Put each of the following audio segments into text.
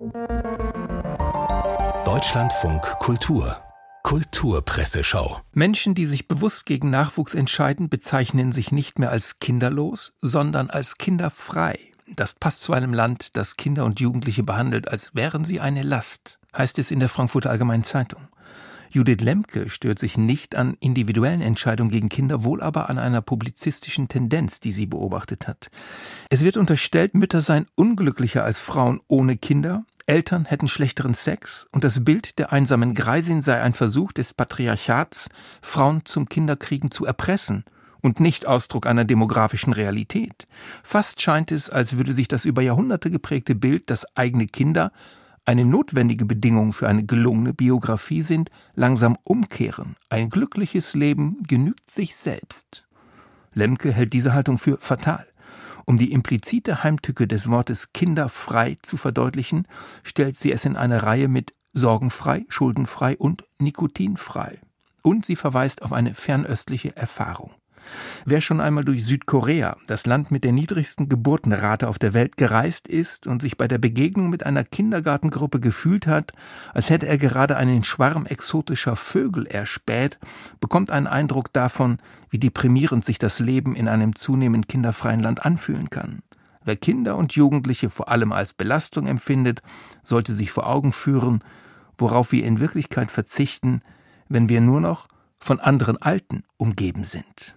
Deutschlandfunk Kultur Kulturpresseschau. Menschen, die sich bewusst gegen Nachwuchs entscheiden, bezeichnen sich nicht mehr als kinderlos, sondern als kinderfrei. Das passt zu einem Land, das Kinder und Jugendliche behandelt, als wären sie eine Last, heißt es in der Frankfurter Allgemeinen Zeitung. Judith Lemke stört sich nicht an individuellen Entscheidungen gegen Kinder, wohl aber an einer publizistischen Tendenz, die sie beobachtet hat. Es wird unterstellt, Mütter seien unglücklicher als Frauen ohne Kinder, Eltern hätten schlechteren Sex und das Bild der einsamen Greisin sei ein Versuch des Patriarchats, Frauen zum Kinderkriegen zu erpressen und nicht Ausdruck einer demografischen Realität. Fast scheint es, als würde sich das über Jahrhunderte geprägte Bild, dass eigene Kinder eine notwendige Bedingung für eine gelungene Biografie sind, langsam umkehren. Ein glückliches Leben genügt sich selbst. Lemke hält diese Haltung für fatal. Um die implizite Heimtücke des Wortes kinderfrei zu verdeutlichen, stellt sie es in eine Reihe mit sorgenfrei, schuldenfrei und nikotinfrei. Und sie verweist auf eine fernöstliche Erfahrung. Wer schon einmal durch Südkorea, das Land mit der niedrigsten Geburtenrate auf der Welt, gereist ist und sich bei der Begegnung mit einer Kindergartengruppe gefühlt hat, als hätte er gerade einen Schwarm exotischer Vögel erspäht, bekommt einen Eindruck davon, wie deprimierend sich das Leben in einem zunehmend kinderfreien Land anfühlen kann. Wer Kinder und Jugendliche vor allem als Belastung empfindet, sollte sich vor Augen führen, worauf wir in Wirklichkeit verzichten, wenn wir nur noch von anderen Alten umgeben sind.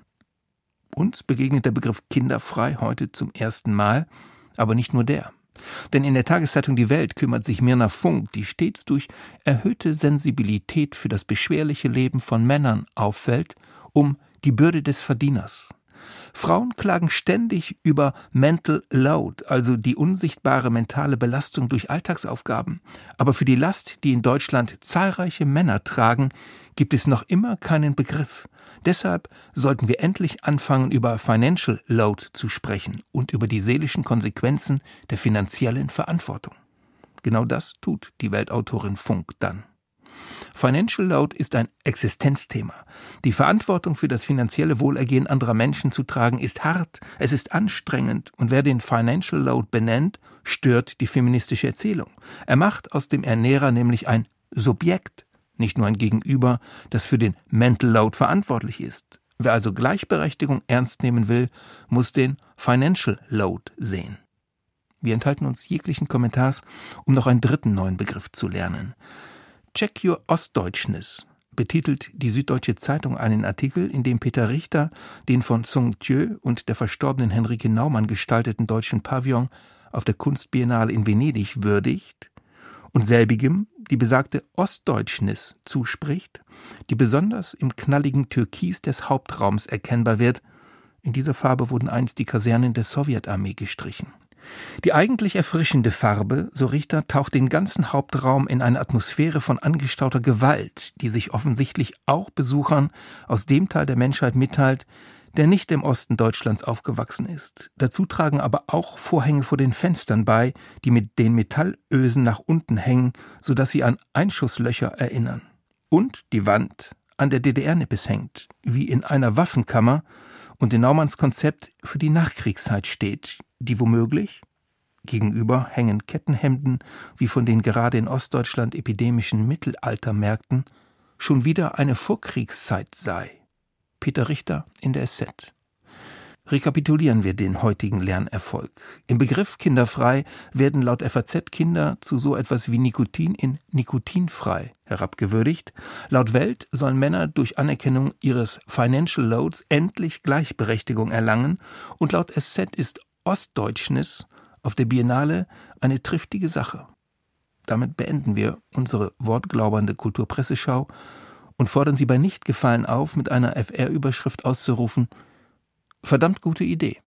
Uns begegnet der Begriff kinderfrei heute zum ersten Mal, aber nicht nur der. Denn in der Tageszeitung Die Welt kümmert sich Mirna Funk, die stets durch erhöhte Sensibilität für das beschwerliche Leben von Männern auffällt, um die Bürde des Verdieners. Frauen klagen ständig über Mental Load, also die unsichtbare mentale Belastung durch Alltagsaufgaben. Aber für die Last, die in Deutschland zahlreiche Männer tragen, gibt es noch immer keinen Begriff. Deshalb sollten wir endlich anfangen, über Financial Load zu sprechen und über die seelischen Konsequenzen der finanziellen Verantwortung. Genau das tut die Weltautorin Funk dann. Financial Load ist ein Existenzthema. Die Verantwortung für das finanzielle Wohlergehen anderer Menschen zu tragen ist hart, es ist anstrengend und wer den Financial Load benennt, stört die feministische Erzählung. Er macht aus dem Ernährer nämlich ein Subjekt, nicht nur ein Gegenüber, das für den Mental Load verantwortlich ist. Wer also Gleichberechtigung ernst nehmen will, muss den Financial Load sehen. Wir enthalten uns jeglichen Kommentars, um noch einen dritten neuen Begriff zu lernen. Check Your Ostdeutschness betitelt die Süddeutsche Zeitung einen Artikel, in dem Peter Richter den von Song Thieu und der verstorbenen Henrike Naumann gestalteten deutschen Pavillon auf der Kunstbiennale in Venedig würdigt und selbigem die besagte Ostdeutschness zuspricht, die besonders im knalligen Türkis des Hauptraums erkennbar wird. In dieser Farbe wurden einst die Kasernen der Sowjetarmee gestrichen. Die eigentlich erfrischende Farbe, so Richter, taucht den ganzen Hauptraum in eine Atmosphäre von angestauter Gewalt, die sich offensichtlich auch Besuchern aus dem Teil der Menschheit mitteilt, der nicht im Osten Deutschlands aufgewachsen ist. Dazu tragen aber auch Vorhänge vor den Fenstern bei, die mit den Metallösen nach unten hängen, sodass sie an Einschusslöcher erinnern. Und die Wand an der DDR-Nippes hängt, wie in einer Waffenkammer, und in Naumanns Konzept für die Nachkriegszeit steht, die womöglich, gegenüber hängen Kettenhemden, wie von den gerade in Ostdeutschland epidemischen Mittelaltermärkten, schon wieder eine Vorkriegszeit sei. Peter Richter in der SZ. Rekapitulieren wir den heutigen Lernerfolg. Im Begriff kinderfrei werden laut FAZ Kinder zu so etwas wie Nikotin in nikotinfrei herabgewürdigt. Laut Welt sollen Männer durch Anerkennung ihres Financial Loads endlich Gleichberechtigung erlangen und laut SZ ist Ostdeutschness auf der Biennale eine triftige Sache. Damit beenden wir unsere wortglaubernde Kulturpresseschau und fordern Sie bei Nichtgefallen auf, mit einer FR-Überschrift auszurufen: Verdammt gute Idee.